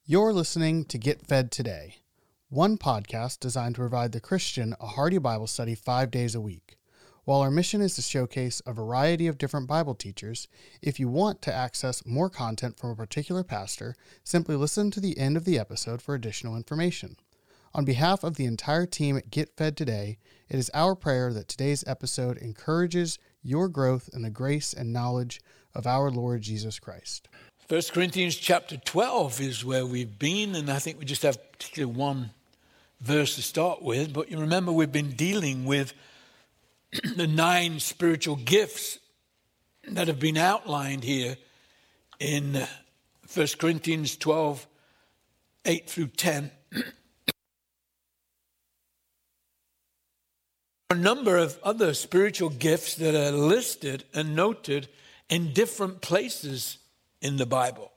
You're listening to Get Fed Today, one podcast designed to provide the Christian a hearty Bible study 5 days a week. While our mission is to showcase a variety of different Bible teachers, if you want to access more content from a particular pastor, simply listen to the end of the episode for additional information. On behalf of the entire team at Get Fed Today, it is our prayer that today's episode encourages your growth in the grace and knowledge of our Lord Jesus Christ. 1 Corinthians chapter 12 is where we've been, and I think we just have particularly one verse to start with. But you remember we've been dealing with the 9 spiritual gifts that have been outlined here in 1 Corinthians 12, 8 through 10. A number of other spiritual gifts that are listed and noted in different places in the Bible.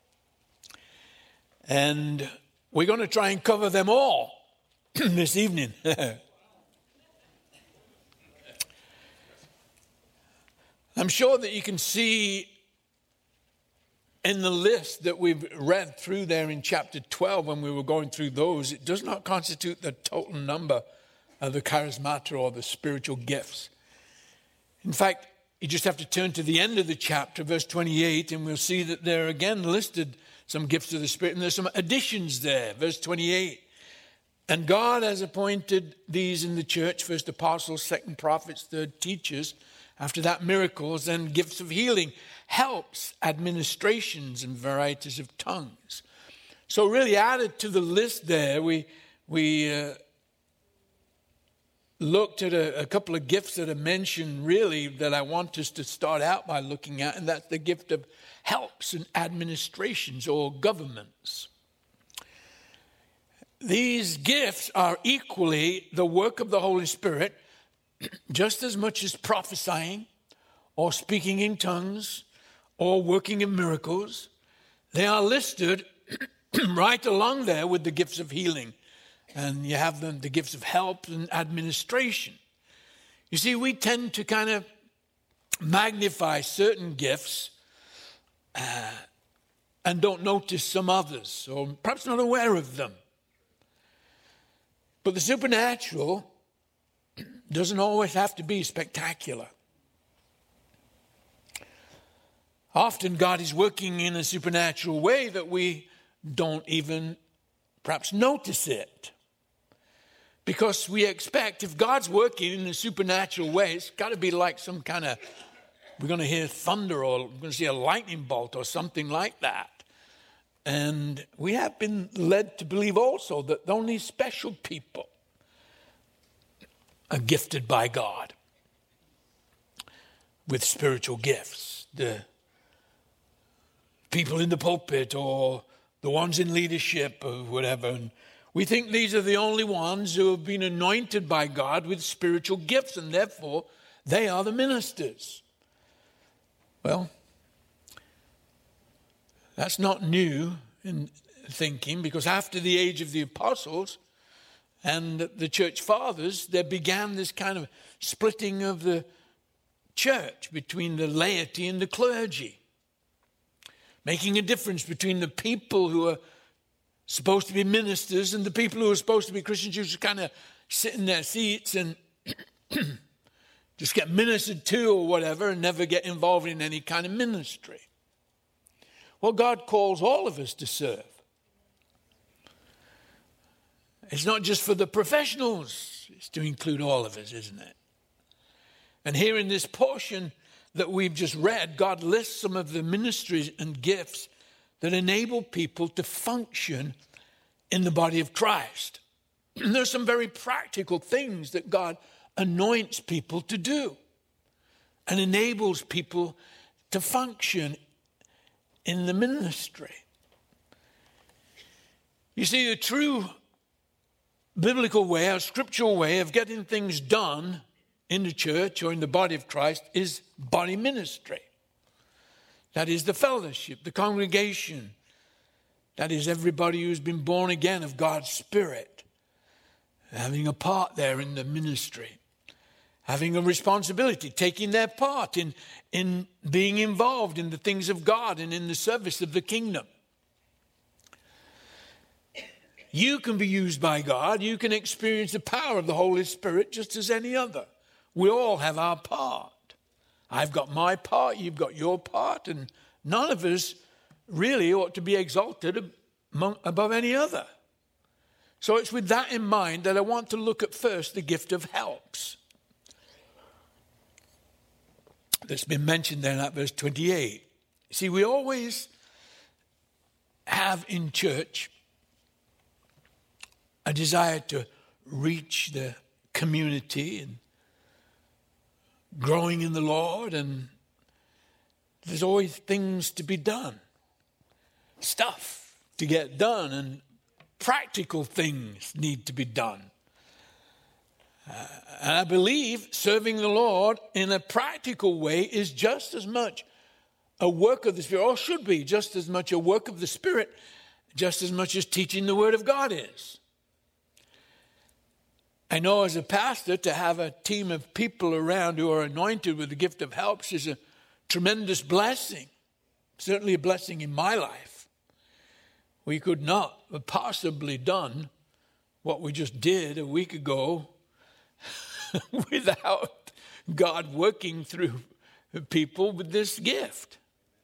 And we're going to try and cover them all this evening. I'm sure that you can see in the list that we've read through there in chapter 12 when we were going through those, it does not constitute the total number of the charismata or the spiritual gifts. In fact, you just have to turn to the end of the chapter, verse 28, and we'll see that there are again listed some gifts of the Spirit, and there's some additions there. Verse 28, and God has appointed these in the church, first apostles, second prophets, third teachers, after that miracles, and gifts of healing, helps, administrations, and varieties of tongues. So really added to the list there, we looked at a couple of gifts that are mentioned really that I want us to start out by looking at, and that's the gift of helps and administrations or governments. These gifts are equally the work of the Holy Spirit, just as much as prophesying or speaking in tongues or working in miracles. They are listed right along there with the gifts of healing. And you have the gifts of help and administration. You see, we tend to kind of magnify certain gifts and don't notice some others, or perhaps not aware of them. But the supernatural doesn't always have to be spectacular. Often God is working in a supernatural way that we don't even perhaps notice it. Because we expect if God's working in a supernatural way, it's got to be like some kind of, we're going to hear thunder or we're going to see a lightning bolt or something like that. And we have been led to believe also that only special people are gifted by God with spiritual gifts. The people in the pulpit or the ones in leadership or whatever. And we think these are the only ones who have been anointed by God with spiritual gifts, and therefore they are the ministers. Well, that's not new in thinking, because after the age of the apostles and the church fathers, there began this kind of splitting of the church between the laity and the clergy, making a difference between the people who are supposed to be ministers and the people who are supposed to be Christians who just kind of sit in their seats and just get ministered to or whatever and never get involved in any kind of ministry. Well, God calls all of us to serve. It's not just for the professionals. It's to include all of us, isn't it? And here in this portion that we've just read, God lists some of the ministries and gifts that enable people to function in the body of Christ. And there's some very practical things that God anoints people to do and enables people to function in the ministry. You see, the true biblical way, or scriptural way of getting things done in the church or in the body of Christ is body ministry. That is the fellowship, the congregation. That is everybody who's been born again of God's Spirit, having a part there in the ministry, having a responsibility, taking their part in being involved in the things of God and in the service of the kingdom. You can be used by God. You can experience the power of the Holy Spirit just as any other. We all have our part. I've got my part, you've got your part, and none of us really ought to be exalted above any other. So it's with that in mind that I want to look at first the gift of helps. That's been mentioned there in that verse 28. See, we always have in church a desire to reach the community and growing in the Lord, and there's always things to be done, stuff to get done, and practical things need to be done. And I believe serving the Lord in a practical way is just as much a work of the Spirit, or should be just as much a work of the Spirit, just as much as teaching the Word of God is. I know as a pastor, to have a team of people around who are anointed with the gift of helps is a tremendous blessing, certainly a blessing in my life. We could not have possibly done what we just did a week ago without God working through people with this gift.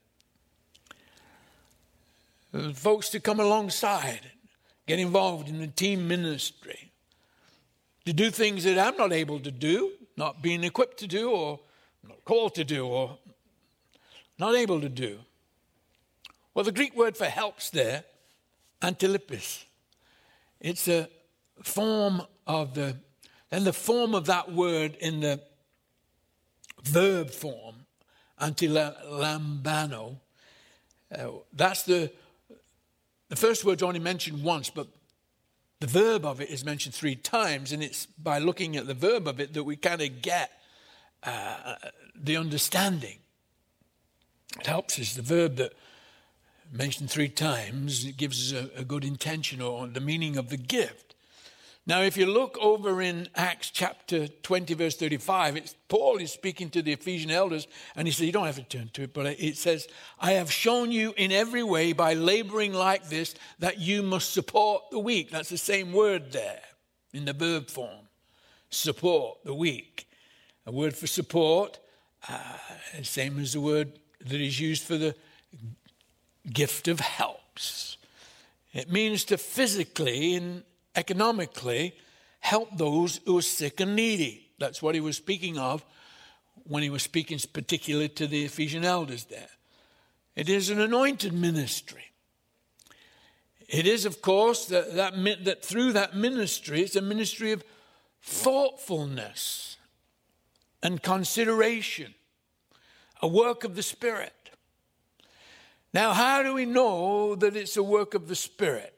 Folks to come alongside, get involved in the team ministry, to do things that I'm not able to do, not being equipped to do, or not called to do, or not able to do. Well, the Greek word for helps there, antilipis, it's a form of the form of that word in the verb form, antilambano. That's the first word's only mentioned once, but the verb of it is mentioned 3 times, and it's by looking at the verb of it that we kind of get the understanding. It helps us. The verb that mentioned 3 times, it gives us a good intention or the meaning of the gift. Now, if you look over in Acts chapter 20, verse 35, Paul is speaking to the Ephesian elders, and he says, you don't have to turn to it, but it says, I have shown you in every way by laboring like this that you must support the weak. That's the same word there in the verb form, support the weak. A word for support, same as the word that is used for the gift of helps. It means to physically and economically help those who are sick and needy. That's what he was speaking of when he was speaking particularly to the Ephesian elders there. It is an anointed ministry. It is, of course, that through that ministry, it's a ministry of thoughtfulness and consideration, a work of the Spirit. Now, how do we know that it's a work of the Spirit?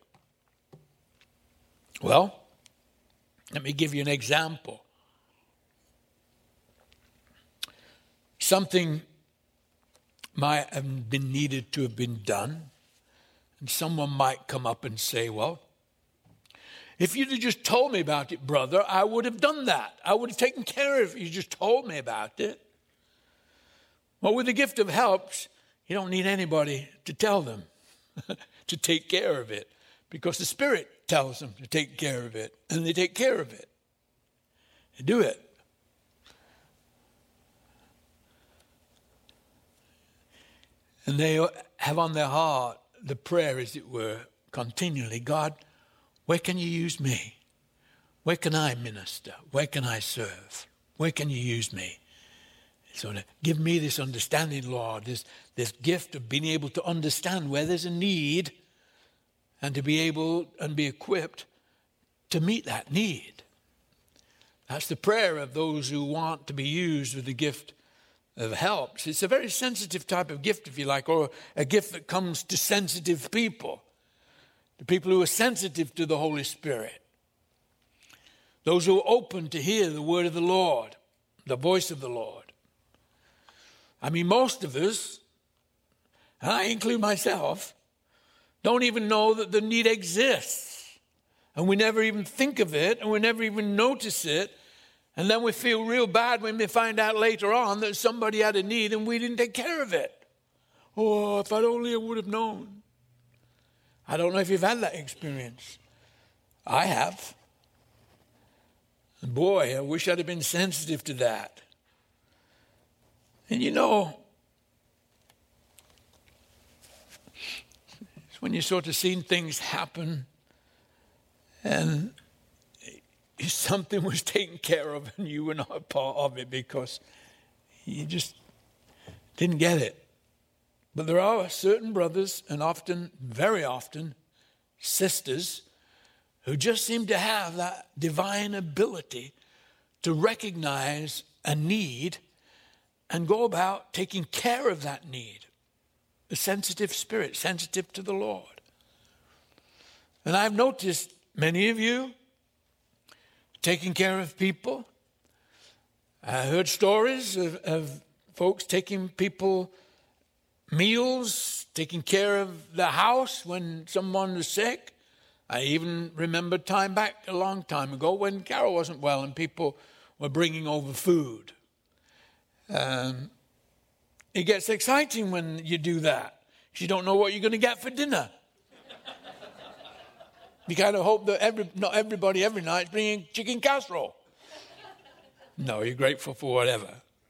Well, let me give you an example. Something might have been needed to have been done, and someone might come up and say, well, if you'd have just told me about it, brother, I would have done that. I would have taken care of it if you just told me about it. Well, with the gift of helps, you don't need anybody to tell them to take care of it, because the Spirit tells them to take care of it, and they take care of it. They do it. And they have on their heart the prayer, as it were, continually, God, where can you use me? Where can I minister? Where can I serve? Where can you use me? So give me this understanding, Lord, this gift of being able to understand where there's a need and to be able and be equipped to meet that need. That's the prayer of those who want to be used with the gift of helps. It's a very sensitive type of gift, if you like, or a gift that comes to sensitive people, the people who are sensitive to the Holy Spirit, those who are open to hear the word of the Lord, the voice of the Lord. I mean, most of us, and I include myself, don't even know that the need exists. And we never even think of it, and we never even notice it. And then we feel real bad when we find out later on that somebody had a need and we didn't take care of it. Oh, if I only would have known. I don't know if you've had that experience. I have. And boy, I wish I'd have been sensitive to that. And you know, it's when you sort of seen things happen and something was taken care of and you were not a part of it because you just didn't get it. But there are certain brothers and often, very often, sisters who just seem to have that divine ability to recognize a need and go about taking care of that need. A sensitive spirit, sensitive to the Lord. And I've noticed many of you taking care of people. I heard stories of folks taking people meals, taking care of the house when someone was sick. I even remember time back a long time ago when Carol wasn't well and people were bringing over food. It gets exciting when you do that. You don't know what you're going to get for dinner. You kind of hope that not everybody every night is bringing chicken casserole. No, you're grateful for whatever.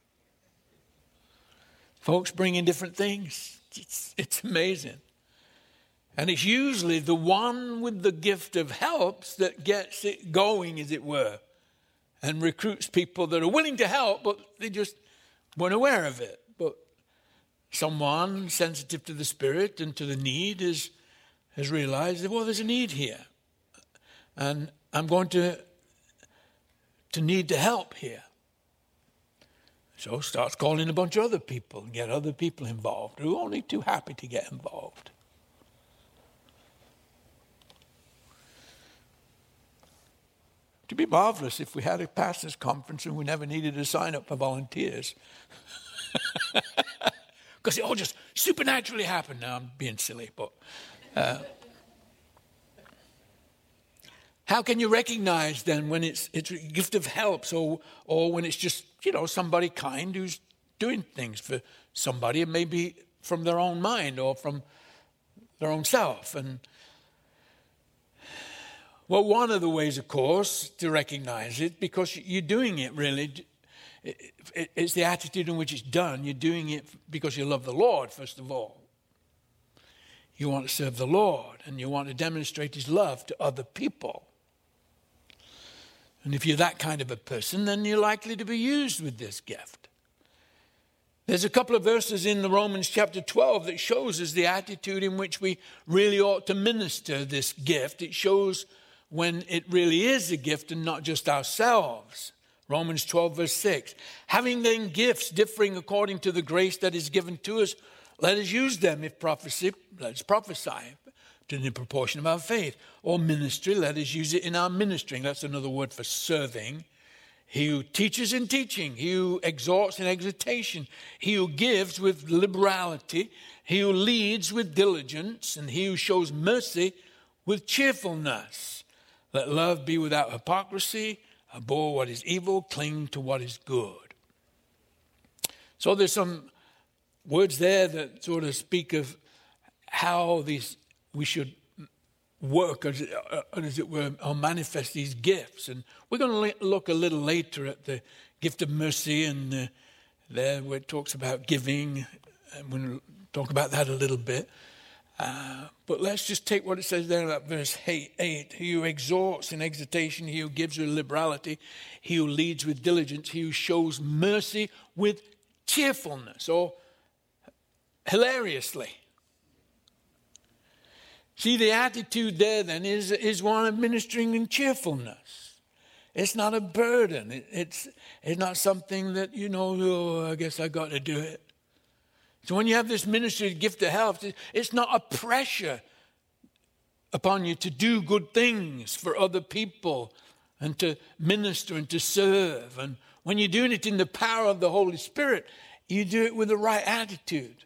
Folks bring in different things. It's amazing. And it's usually the one with the gift of helps that gets it going, as it were, and recruits people that are willing to help, but they just weren't aware of it. But someone sensitive to the Spirit and to the need has realized that, well, there's a need here. And I'm going to need to help here. So starts calling a bunch of other people and get other people involved who are only too happy to get involved. It'd be marvelous if we had a pastors' conference and we never needed to sign up for volunteers. Because it all just supernaturally happened. Now I'm being silly, but how can you recognize then when it's a gift of helps or when it's just, somebody kind who's doing things for somebody, and maybe from their own mind or from their own self? And well, one of the ways, of course, to recognize it, because you're doing it really, it's the attitude in which it's done. You're doing it because you love the Lord, first of all. You want to serve the Lord, and you want to demonstrate his love to other people. And if you're that kind of a person, then you're likely to be used with this gift. There's a couple of verses in the Romans chapter 12 that shows us the attitude in which we really ought to minister this gift. It shows when it really is a gift and not just ourselves. Romans 12 verse 6. Having then gifts differing according to the grace that is given to us, let us use them. If prophecy, let us prophesy to the proportion of our faith. Or ministry, let us use it in our ministering. That's another word for serving. He who teaches in teaching, he who exhorts in exhortation, he who gives with liberality, he who leads with diligence, and he who shows mercy with cheerfulness. Let love be without hypocrisy. Abhor what is evil, cling to what is good. So there's some words there that sort of speak of how we should work, as it were, or manifest these gifts. And we're going to look a little later at the gift of mercy, and there where it talks about giving, and we'll talk about that a little bit. But let's just take what it says there in that verse 8. He who exhorts in exhortation, he who gives with liberality, he who leads with diligence, he who shows mercy with cheerfulness, or hilariously. See, the attitude there then is one of ministering in cheerfulness. It's not a burden. It's not something that, I guess I got to do it. So when you have this ministry gift of help, it's not a pressure upon you to do good things for other people and to minister and to serve. And when you're doing it in the power of the Holy Spirit, you do it with the right attitude.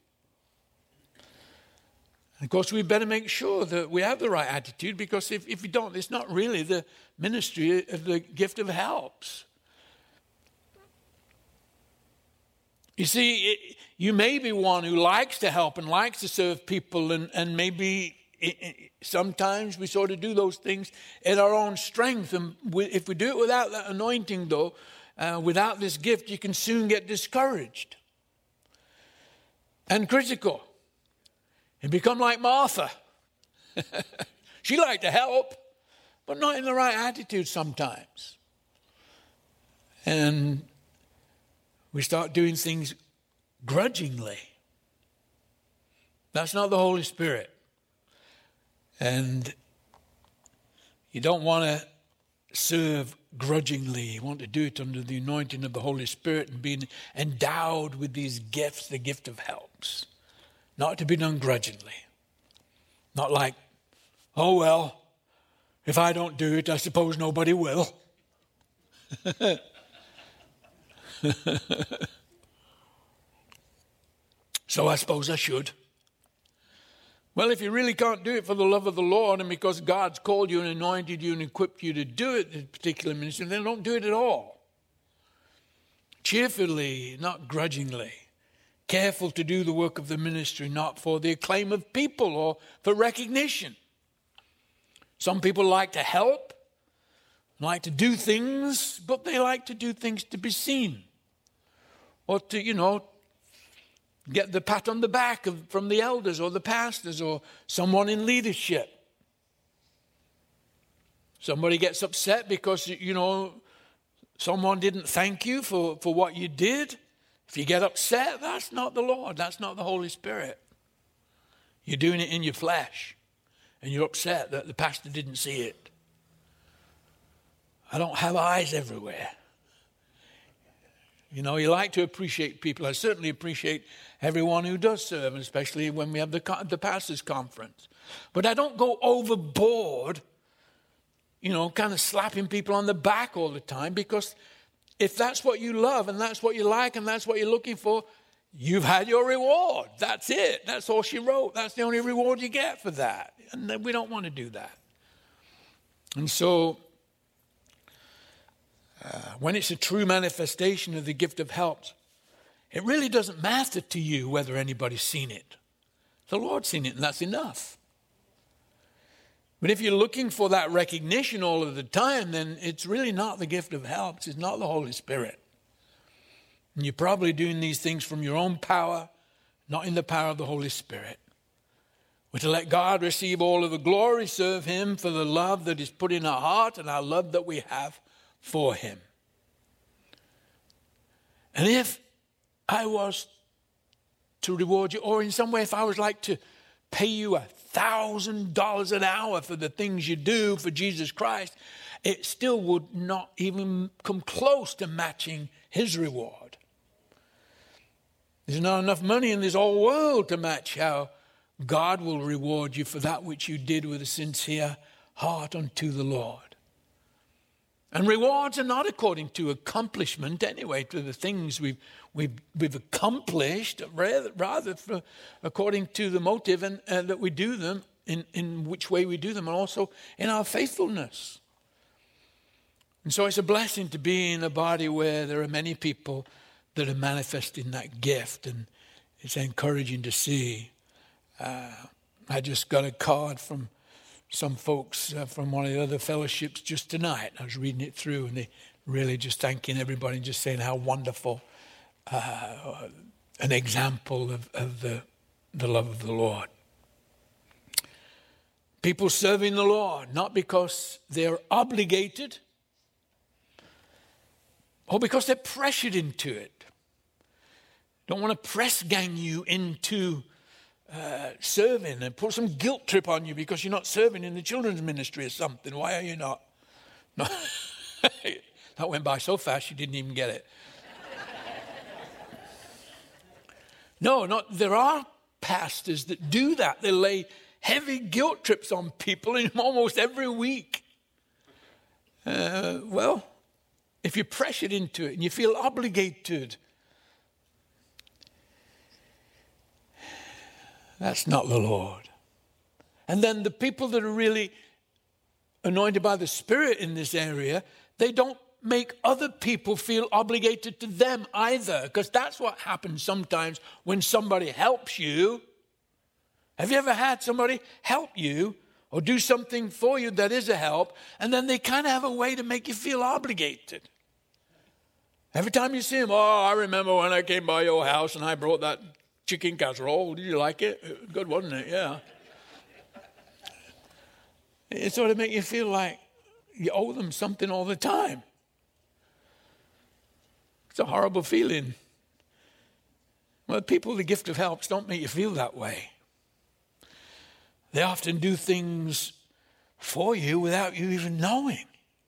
Of course, we better make sure that we have the right attitude, because if you don't, it's not really the ministry of the gift of helps. You see, you may be one who likes to help and likes to serve people, and maybe sometimes we sort of do those things in our own strength. And if we do it without that anointing, though, without this gift, you can soon get discouraged and critical and become like Martha. She liked to help, but not in the right attitude sometimes. And we start doing things grudgingly. That's not the Holy Spirit. And you don't want to serve grudgingly. You want to do it under the anointing of the Holy Spirit and being endowed with these gifts, the gift of helps. Not to be done grudgingly. Not like, oh, well, if I don't do it, I suppose nobody will. So I suppose I should. Well, if you really can't do it for the love of the Lord and because God's called you and anointed you and equipped you to do it in a particular ministry, then don't do it at all. Cheerfully, not grudgingly. Careful to do the work of the ministry, not for the acclaim of people or for recognition. Some people like to help, like to do things, but they like to do things to be seen. Or to, get the pat on the back from the elders or the pastors or someone in leadership. Somebody gets upset because, someone didn't thank you for what you did. If you get upset, that's not the Lord. That's not the Holy Spirit. You're doing it in your flesh. And you're upset that the pastor didn't see it. I don't have eyes everywhere. You like to appreciate people. I certainly appreciate everyone who does serve, especially when we have the pastors' conference. But I don't go overboard, kind of slapping people on the back all the time, because if that's what you love and that's what you like and that's what you're looking for, you've had your reward. That's it. That's all she wrote. That's the only reward you get for that. And we don't want to do that. And so when it's a true manifestation of the gift of helps, it really doesn't matter to you whether anybody's seen it. The Lord's seen it, and that's enough. But if you're looking for that recognition all of the time, then it's really not the gift of helps. It's not the Holy Spirit. And you're probably doing these things from your own power, not in the power of the Holy Spirit. We're to let God receive all of the glory, serve Him for the love that is put in our heart and our love that we have for Him. And if I was to reward you, or in some way if I was like to pay you $1,000 an hour for the things you do for Jesus Christ, it still would not even come close to matching His reward. There's not enough money in this whole world to match how God will reward you for that which you did with a sincere heart unto the Lord. And rewards are not according to accomplishment anyway, to the things we've accomplished, rather according to the motive and that we do them, in which way we do them, and also in our faithfulness. And so it's a blessing to be in a body where there are many people that are manifesting that gift, and it's encouraging to see. I just got a card from some folks from one of the other fellowships just tonight. I was reading it through, and they really just thanking everybody and just saying how wonderful an example of the love of the Lord. People serving the Lord, not because they're obligated or because they're pressured into it. Don't want to press gang you into serving and put some guilt trip on you because you're not serving in the children's ministry or something. Why are you not? No. That went by so fast you didn't even get it. No, there are pastors that do that. They lay heavy guilt trips on people almost every week. Well, if you're pressured into it and you feel obligated, that's not the Lord. And then the people that are really anointed by the Spirit in this area, they don't make other people feel obligated to them either. Because that's what happens sometimes when somebody helps you. Have you ever had somebody help you or do something for you that is a help, and then they kind of have a way to make you feel obligated? Every time you see them, I remember when I came by your house and I brought that chicken casserole. Did you like it? Good, wasn't it? Yeah. It sort of makes you feel like you owe them something all the time. It's a horrible feeling. Well, people with the gift of helps don't make you feel that way. They often do things for you without you even knowing.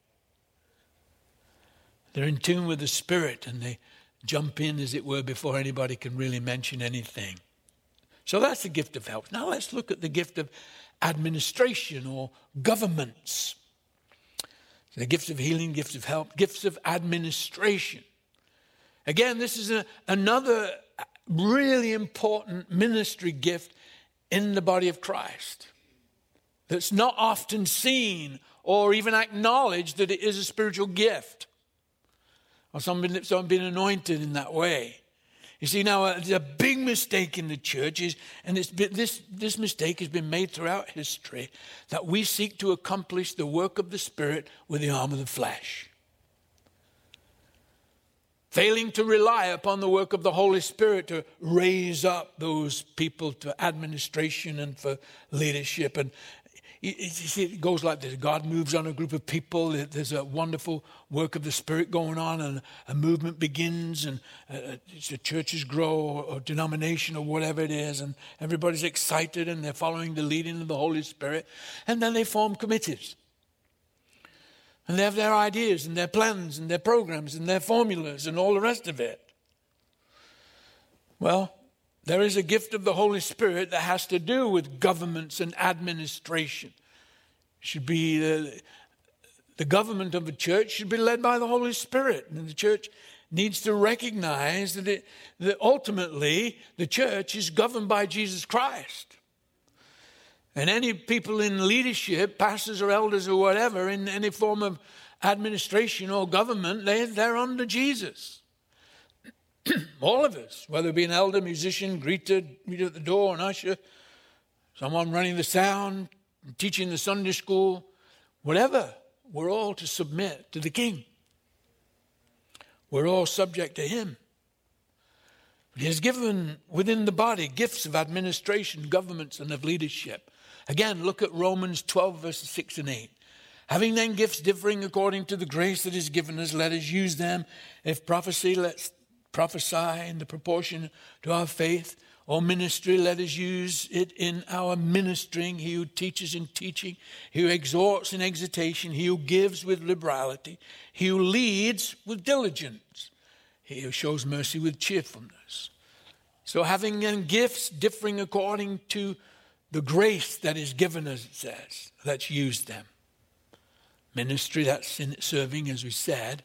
They're in tune with the Spirit and they jump in, as it were, before anybody can really mention anything. So that's the gift of help. Now let's look at the gift of administration or governments. So the gifts of healing, gifts of help, gifts of administration. Again, this is another really important ministry gift in the body of Christ that's not often seen or even acknowledged that it is a spiritual gift or someone being anointed in that way. You see, now there's a big mistake in the church, and this mistake has been made throughout history, that we seek to accomplish the work of the Spirit with the arm of the flesh. Failing to rely upon the work of the Holy Spirit to raise up those people to administration and for leadership. And you see, it goes like this. God moves on a group of people. There's a wonderful work of the Spirit going on, and a movement begins, and the churches grow, or denomination, or whatever it is, and everybody's excited, and they're following the leading of the Holy Spirit. And then they form committees. And they have their ideas and their plans and their programs and their formulas and all the rest of it. Well, there is a gift of the Holy Spirit that has to do with governments and administration. It should be the government of a church should be led by the Holy Spirit. And the church needs to recognize that ultimately the church is governed by Jesus Christ. And any people in leadership, pastors or elders or whatever, in any form of administration or government, they're under Jesus. All of us, whether it be an elder, musician, greeter at the door, an usher, someone running the sound, teaching the Sunday school, whatever, we're all to submit to the King. We're all subject to him. He has given within the body gifts of administration, governments, and of leadership. Again, look at Romans 12, verses 6 and 8. Having then gifts differing according to the grace that is given us, let us use them. If prophecy, let's prophesy in the proportion to our faith. Or ministry, let us use it in our ministering. He who teaches in teaching, he who exhorts in exhortation, he who gives with liberality, he who leads with diligence, he who shows mercy with cheerfulness. So having then gifts differing according to the grace that is given us, it says, let's use them. Ministry, that's in serving, as we said.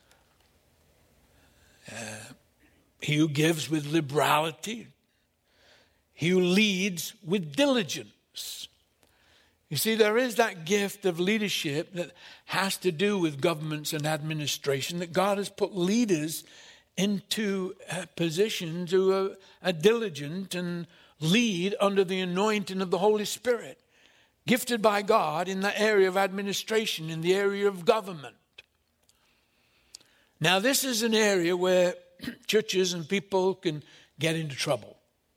He who gives with liberality, he who leads with diligence. You see, there is that gift of leadership that has to do with governments and administration, that God has put leaders into positions who are diligent and lead under the anointing of the Holy Spirit, gifted by God in the area of administration, in the area of government. Now, this is an area where churches and people can get into trouble,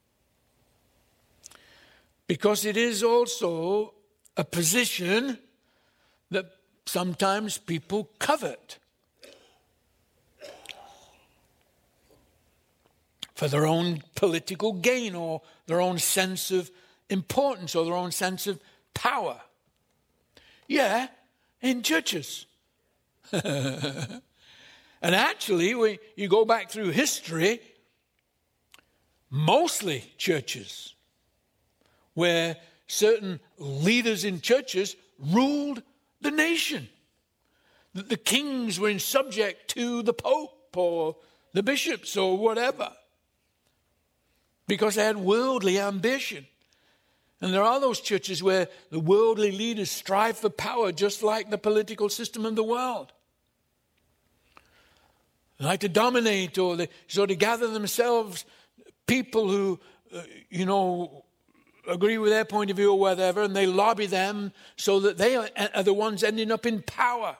because it is also a position that sometimes people covet for their own political gain or their own sense of importance or their own sense of power. Yeah, in churches. And actually, when you go back through history, mostly churches where certain leaders in churches ruled the nation. The kings were in subject to the Pope or the bishops or whatever, because they had worldly ambition. And there are those churches where the worldly leaders strive for power, just like the political system of the world. They like to dominate, or they sort of gather themselves people who, agree with their point of view or whatever, and they lobby them so that they are the ones ending up in power.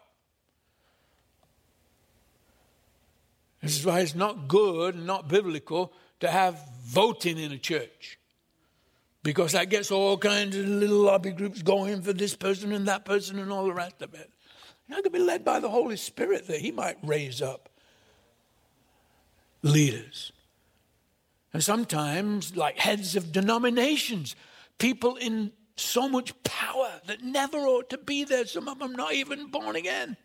This is why it's not good and not biblical to have voting in a church, because that gets all kinds of little lobby groups going for this person and that person and all the rest of it. You're not going to be led by the Holy Spirit that he might raise up leaders. And sometimes, like heads of denominations, people in so much power that never ought to be there. Some of them not even born again.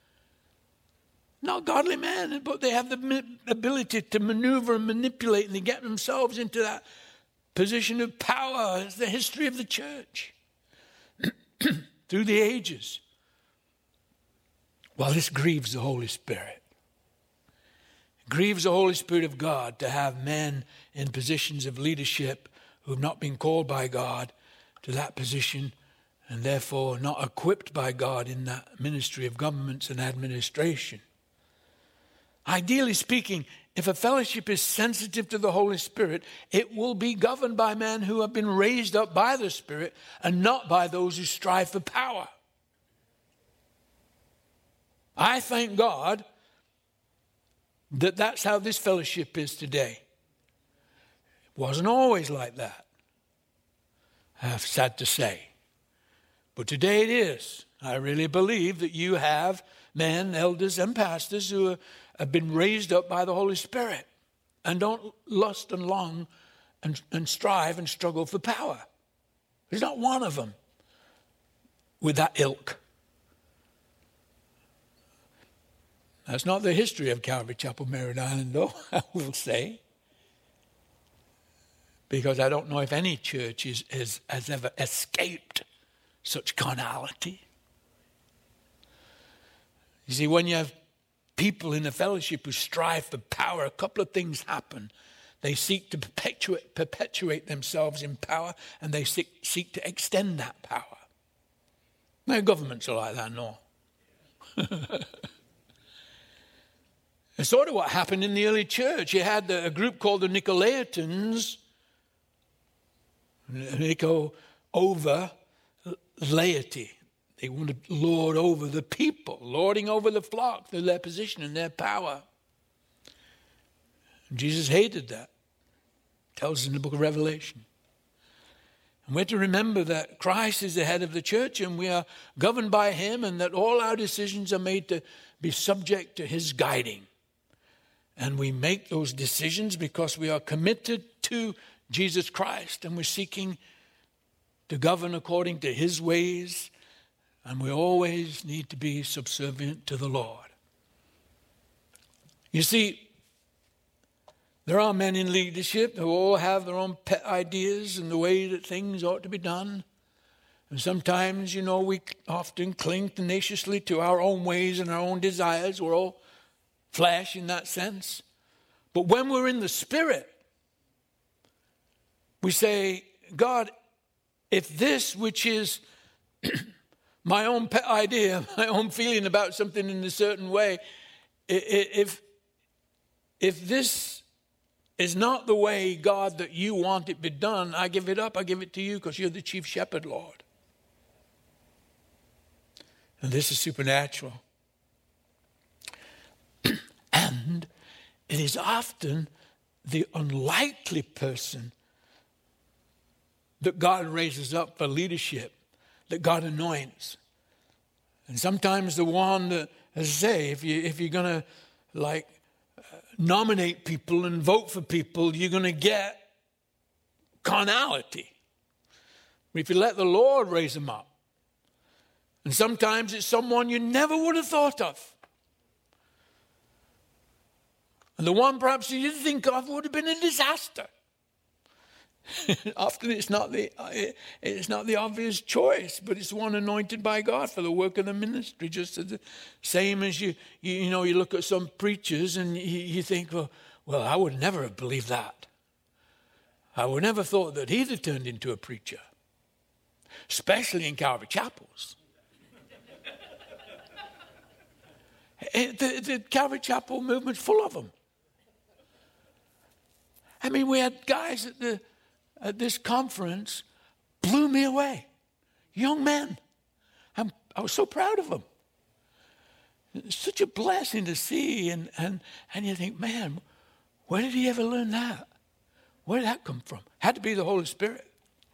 Not godly men, but they have the ability to maneuver and manipulate, and they get themselves into that position of power. It's the history of the church through the ages. Well, this grieves the Holy Spirit. It grieves the Holy Spirit of God to have men in positions of leadership who have not been called by God to that position, and therefore not equipped by God in that ministry of governments and administration. Ideally speaking, if a fellowship is sensitive to the Holy Spirit, it will be governed by men who have been raised up by the Spirit and not by those who strive for power. I thank God that that's how this fellowship is today. It wasn't always like that, I'm sad to say. But today it is. I really believe that you have men, elders, and pastors who have been raised up by the Holy Spirit and don't lust and long and strive and struggle for power. There's not one of them with that ilk. That's not the history of Calvary Chapel, Merritt Island, though, I will say. Because I don't know if any church has ever escaped such carnality. You see, when you have people in a fellowship who strive for power, a couple of things happen. They seek to perpetuate themselves in power, and they seek to extend that power. Now, governments are like that, no. It's sort of what happened in the early church. You had a group called the Nicolaitans, over laity. They wanted to lord over the people, lording over the flock through their position and their power. And Jesus hated that. Tells us in the book of Revelation. And we're to remember that Christ is the head of the church and we are governed by him, and that all our decisions are made to be subject to his guiding. And we make those decisions because we are committed to Jesus Christ and we're seeking to govern according to his ways. And we always need to be subservient to the Lord. You see, there are men in leadership who all have their own pet ideas and the way that things ought to be done. And sometimes, we often cling tenaciously to our own ways and our own desires. We're all flesh in that sense. But when we're in the Spirit, we say, God, if this which is my own pet idea, my own feeling about something in a certain way, if this is not the way, God, that you want it be done, I give it up. I give it to you because you're the chief shepherd, Lord. And this is supernatural. And it is often the unlikely person that God raises up for leadership, that God anoints. And sometimes the one that, as I say, if you're going to nominate people and vote for people, you're going to get carnality. But if you let the Lord raise them up, and sometimes it's someone you never would have thought of. And the one perhaps you didn't think of would have been a disaster. Often it's not the obvious choice, but it's one anointed by God for the work of the ministry. Just the same as you look at some preachers and you think, well, I would never have believed that. I would never thought that he'd have turned into a preacher, especially in Calvary Chapels. The Calvary Chapel movement's full of them. I mean, we had guys at this conference blew me away. Young men. I was so proud of them. It's such a blessing to see. And you think, man, where did he ever learn that? Where did that come from? Had to be the Holy Spirit.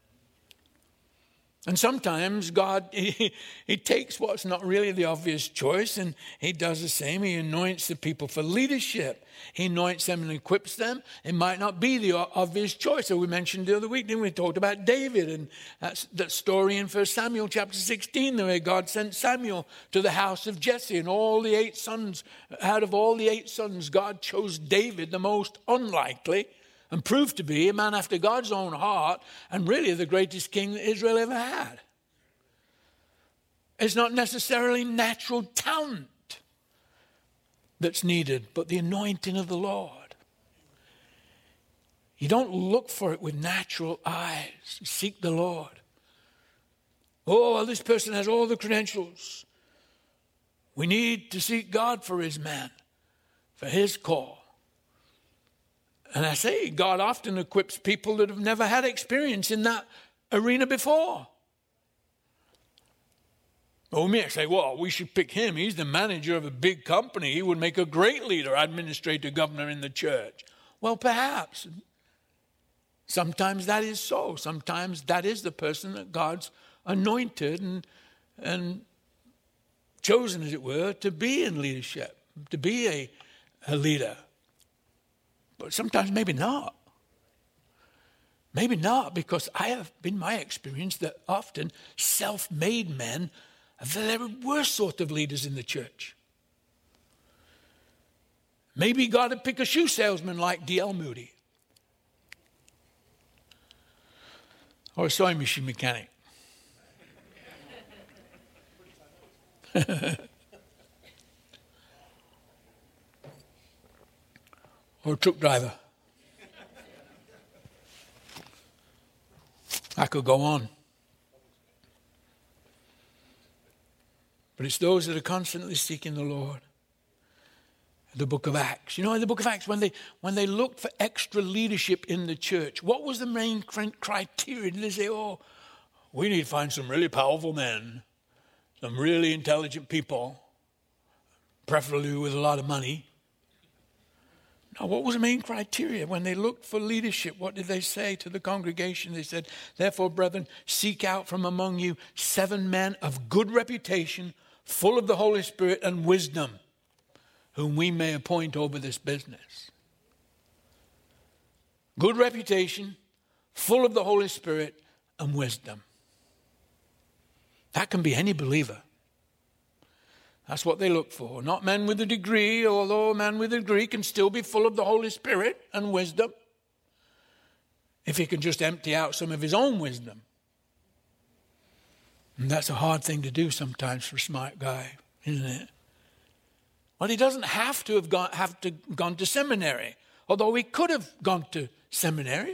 And sometimes God, he takes what's not really the obvious choice and he does the same. He anoints the people for leadership. He anoints them and equips them. It might not be the obvious choice. So we mentioned the other week, didn't we? Talked about David and that story in 1 Samuel chapter 16, the way God sent Samuel to the house of Jesse and all the 8 sons. Out of all the 8 sons, God chose David, the most unlikely, and proved to be a man after God's own heart and really the greatest king that Israel ever had. It's not necessarily natural talent that's needed, but the anointing of the Lord. You don't look for it with natural eyes. Seek the Lord. Oh, well, this person has all the credentials. We need to seek God for his man, for his call. And I say, God often equips people that have never had experience in that arena before. Well, we may say, well, we should pick him. He's the manager of a big company. He would make a great leader, administrator, governor in the church. Well, perhaps. Sometimes that is so. Sometimes that is the person that God's anointed and chosen, as it were, to be in leadership, to be a leader. But sometimes maybe not. Maybe not, because I have been my experience that often self-made men are the very worst sort of leaders in the church. Maybe God would pick a shoe salesman like D.L. Moody. Or a sewing machine mechanic. Or a truck driver. I could go on. But it's those that are constantly seeking the Lord. The book of Acts. You know, in the book of Acts, when they looked for extra leadership in the church, what was the main criteria? Did they say, oh, we need to find some really powerful men, some really intelligent people, preferably with a lot of money? Now, what was the main criteria? When they looked for leadership, what did they say to the congregation? They said, therefore, brethren, seek out from among you 7 men of good reputation, full of the Holy Spirit and wisdom, whom we may appoint over this business. Good reputation, full of the Holy Spirit and wisdom. That can be any believer. That's what they look for. Not men with a degree, although a man with a degree can still be full of the Holy Spirit and wisdom, if he can just empty out some of his own wisdom. And that's a hard thing to do sometimes for a smart guy, isn't it? Well, he doesn't have to have gone to seminary, although he could have gone to seminary.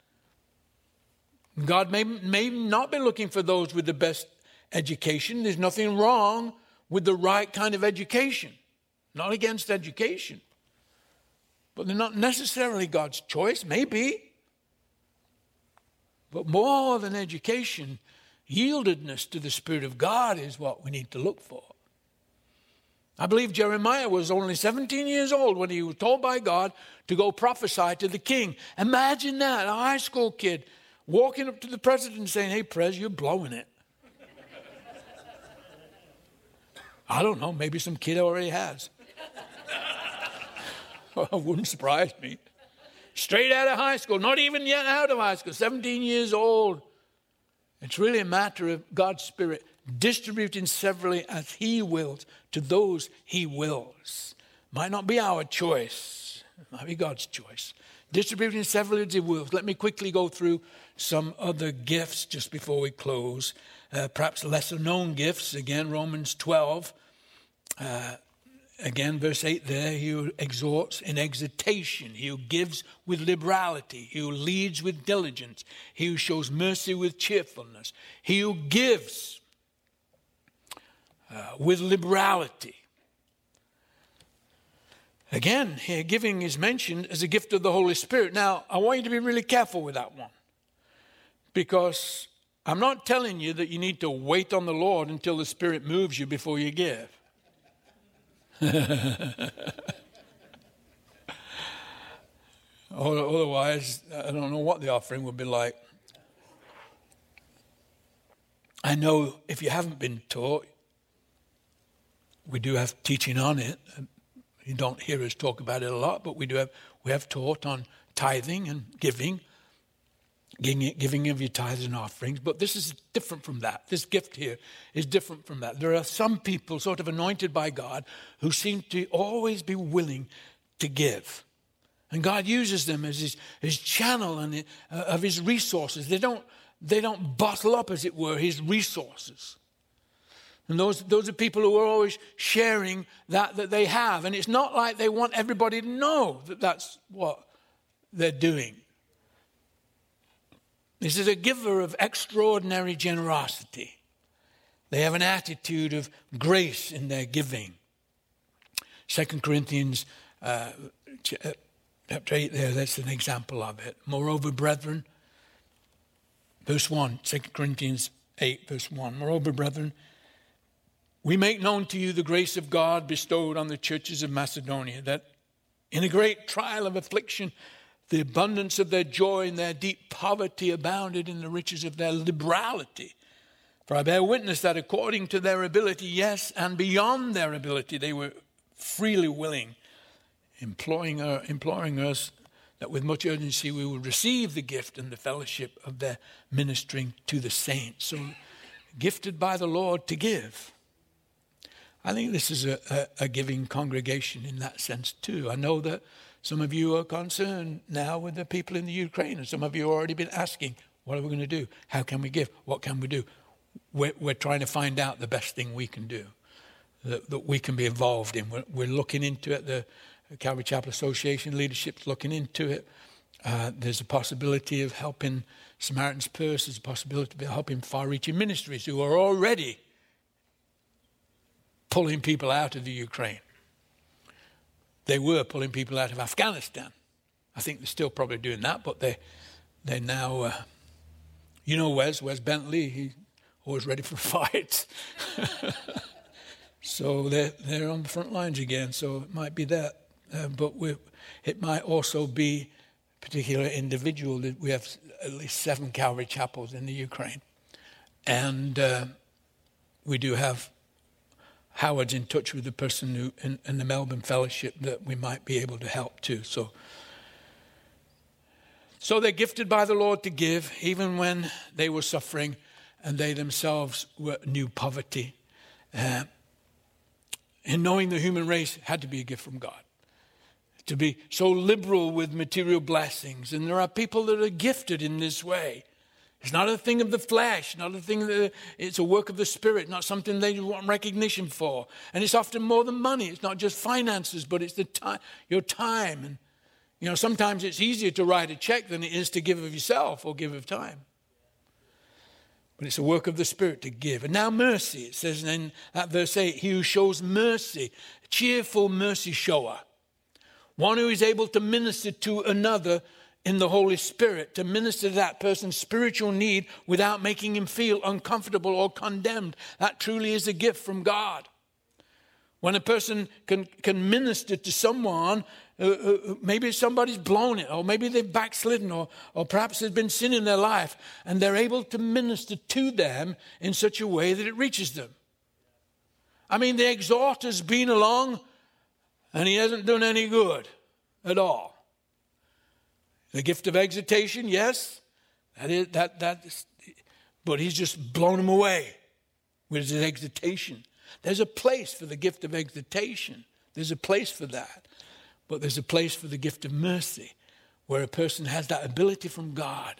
God may not be looking for those with the best education. There's nothing wrong with the right kind of education. Not against education. But they're not necessarily God's choice, maybe. But more than education, yieldedness to the Spirit of God is what we need to look for. I believe Jeremiah was only 17 years old when he was told by God to go prophesy to the king. Imagine that, a high school kid walking up to the president and saying, hey, Prez, you're blowing it. I don't know, maybe some kid already has. It wouldn't surprise me. Straight out of high school, not even yet out of high school, 17 years old. It's really a matter of God's Spirit distributing severally as he wills to those he wills. Might not be our choice. It might be God's choice. Distributing severally as he wills. Let me quickly go through some other gifts just before we close. Perhaps lesser known gifts. Again, Romans 12. Again, verse 8 there, he who exhorts in exhortation, he who gives with liberality, he who leads with diligence, he who shows mercy with cheerfulness, he who gives with liberality. Again, here giving is mentioned as a gift of the Holy Spirit. Now, I want you to be really careful with that one, because I'm not telling you that you need to wait on the Lord until the Spirit moves you before you give. Otherwise, I don't know what the offering would be like. I know if you haven't been taught, we do have teaching on it. You don't hear us talk about it a lot, but we have taught on tithing and giving of your tithes and offerings. But this is different from that. This gift here is different from that. There are some people sort of anointed by God who seem to always be willing to give. And God uses them as his channel and of his resources. They don't bottle up, as it were, his resources. And those are people who are always sharing that they have. And it's not like they want everybody to know that that's what they're doing. This is a giver of extraordinary generosity. They have an attitude of grace in their giving. 2 Corinthians chapter 8 there, that's an example of it. Moreover, brethren, verse 1, 2 Corinthians 8, verse 1. Moreover, brethren, we make known to you the grace of God bestowed on the churches of Macedonia, that in a great trial of affliction, the abundance of their joy and their deep poverty abounded in the riches of their liberality. For I bear witness that according to their ability, yes, and beyond their ability, they were freely willing, imploring us that with much urgency we will receive the gift and the fellowship of their ministering to the saints. So gifted by the Lord to give. I think this is a giving congregation in that sense too. I know that some of you are concerned now with the people in the Ukraine, and some of you have already been asking, what are we going to do? How can we give? What can we do? We're trying to find out the best thing we can do, that we can be involved in. We're looking into it. The Calvary Chapel Association leadership's looking into it. There's a possibility of helping Samaritan's Purse. There's a possibility of helping far-reaching ministries who are already pulling people out of the Ukraine. They were pulling people out of Afghanistan. I think they're still probably doing that, but they're now, Wes Bentley, he's always ready for fights. So they're on the front lines again, so it might be that. But it might also be a particular individual. We have at least 7 Calvary chapels in the Ukraine. And we do have Howard's in touch with the person who in the Melbourne Fellowship that we might be able to help too. So they're gifted by the Lord to give, even when they were suffering and they themselves knew poverty. And knowing the human race had to be a gift from God. To be so liberal with material blessings. And there are people that are gifted in this way. It's not a thing of the flesh, not a thing that it's a work of the Spirit, not something they want recognition for. And it's often more than money. It's not just finances, but it's your time. And sometimes it's easier to write a check than it is to give of yourself or give of time. But it's a work of the Spirit to give. And now mercy, it says in that verse 8, he who shows mercy, a cheerful mercy shower, one who is able to minister to another in the Holy Spirit, to minister to that person's spiritual need without making him feel uncomfortable or condemned. That truly is a gift from God. When a person can minister to someone, maybe somebody's blown it, or maybe they've backslidden, or perhaps there's been sin in their life, and they're able to minister to them in such a way that it reaches them. I mean, the exhorter's been along, and he hasn't done any good at all. The gift of exhortation, yes, that is, but he's just blown him away with his exhortation. There's a place for the gift of exhortation. There's a place for that. But there's a place for the gift of mercy, where a person has that ability from God.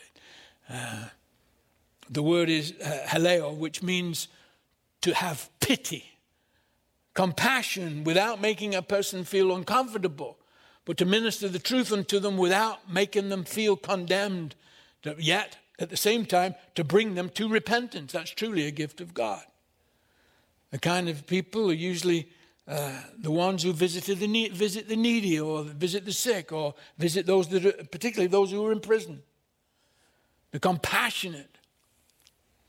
The word is haleo, which means to have pity, compassion without making a person feel uncomfortable, but to minister the truth unto them without making them feel condemned, yet at the same time to bring them to repentance. That's truly a gift of God. The kind of people are usually the ones who visit the needy, or visit the sick, or visit particularly those who are in prison. They're compassionate.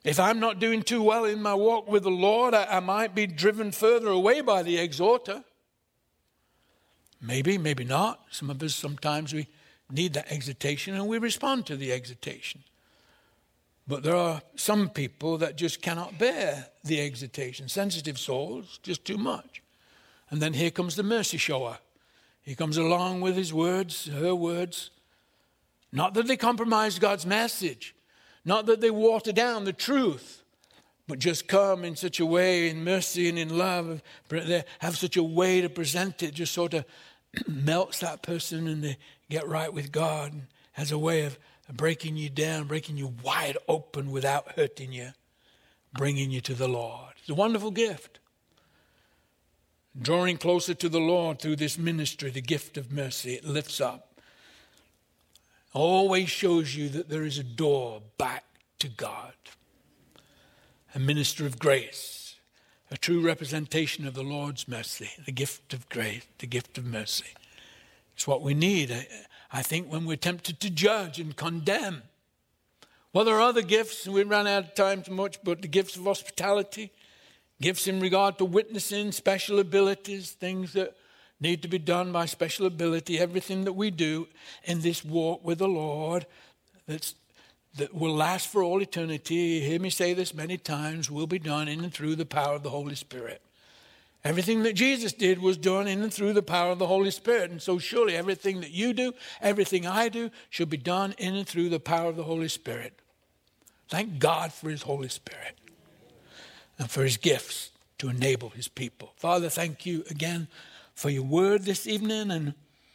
If I'm not doing too well in my walk with the Lord, I might be driven further away by the exhorter. Maybe, maybe not. Some of us, sometimes we need that exhortation and we respond to the exhortation. But there are some people that just cannot bear the exhortation. Sensitive souls, just too much. And then here comes the mercy shower. He comes along with his words, her words. Not that they compromise God's message. Not that they water down the truth. But just come in such a way, in mercy and in love. They have such a way to present it. Just sort of melts that person and they get right with God. And has a way of breaking you down, breaking you wide open without hurting you. Bringing you to the Lord. It's a wonderful gift. Drawing closer to the Lord through this ministry, the gift of mercy, it lifts up. Always shows you that there is a door back to God. A minister of grace, a true representation of the Lord's mercy, the gift of grace, the gift of mercy. It's what we need, I think, when we're tempted to judge and condemn. Well, there are other gifts, we ran out of time too much, but the gifts of hospitality, gifts in regard to witnessing, special abilities, things that need to be done by special ability, everything that we do in this walk with the Lord that will last for all eternity. You hear me say this many times, will be done in and through the power of the Holy Spirit. Everything that Jesus did was done in and through the power of the Holy Spirit. And so surely everything that you do, everything I do, should be done in and through the power of the Holy Spirit. Thank God for his Holy Spirit and for his gifts to enable his people. Father, thank you again for your word this evening. And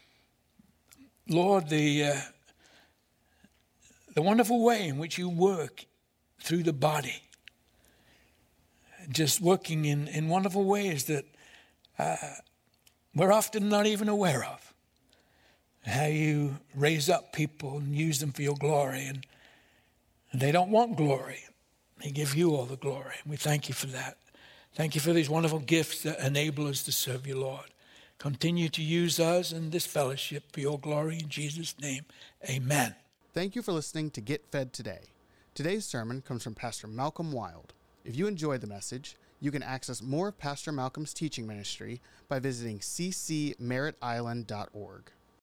Lord, the wonderful way in which you work through the body. Just working in wonderful ways that we're often not even aware of. How you raise up people and use them for your glory. And they don't want glory. They give you all the glory. And we thank you for that. Thank you for these wonderful gifts that enable us to serve you, Lord. Continue to use us in this fellowship for your glory. In Jesus' name, amen. Thank you for listening to Get Fed Today. Today's sermon comes from Pastor Malcolm Wild. If you enjoyed the message, you can access more of Pastor Malcolm's teaching ministry by visiting ccmerrittisland.org.